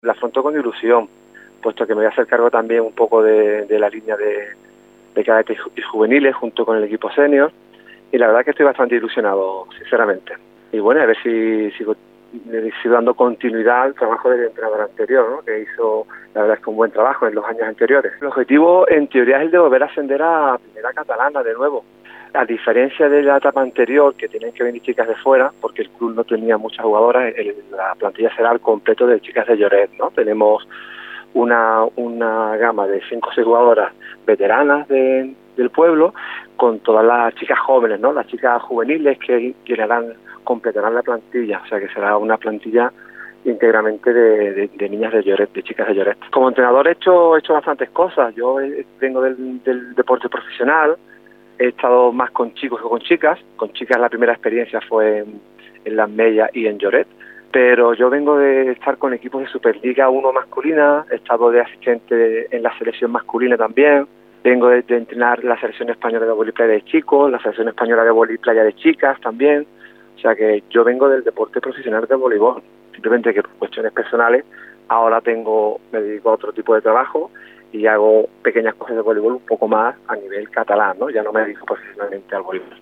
La afronto con ilusión, puesto que me voy a hacer cargo también un poco de la línea de cadetes y juveniles junto con el equipo senior, y la verdad que estoy bastante ilusionado, sinceramente. Y bueno, a ver si sigo dando continuidad al trabajo del entrenador anterior, ¿no? Que hizo, la verdad es que un buen trabajo en los años anteriores. El objetivo, en teoría, es el de volver a ascender a Primera Catalana de nuevo. A diferencia de la etapa anterior, que tenían que venir chicas de fuera, porque el club no tenía muchas jugadoras, la plantilla será al completo de chicas de Lloret, ¿no? Tenemos una gama de 5 o 6 jugadoras veteranas del pueblo, con todas las chicas jóvenes, ¿no? Las chicas juveniles que completarán la plantilla, o sea que será una plantilla íntegramente de niñas de Lloret, de chicas de Lloret. Como entrenador he hecho bastantes cosas. Yo vengo del deporte profesional, he estado más con chicos que con chicas. Con chicas la primera experiencia fue en Las Mellas y en Lloret, pero yo vengo de estar con equipos de Superliga 1 masculina, he estado de asistente en la selección masculina también, vengo de entrenar la selección española de voliplaya de chicos, la selección española de voliplaya de chicas también, o sea que yo vengo del deporte profesional de voleibol, simplemente que por cuestiones personales ahora me dedico a otro tipo de trabajo y hago pequeñas cosas de voleibol un poco más a nivel catalán, ¿no? Ya no me dedico profesionalmente al voleibol.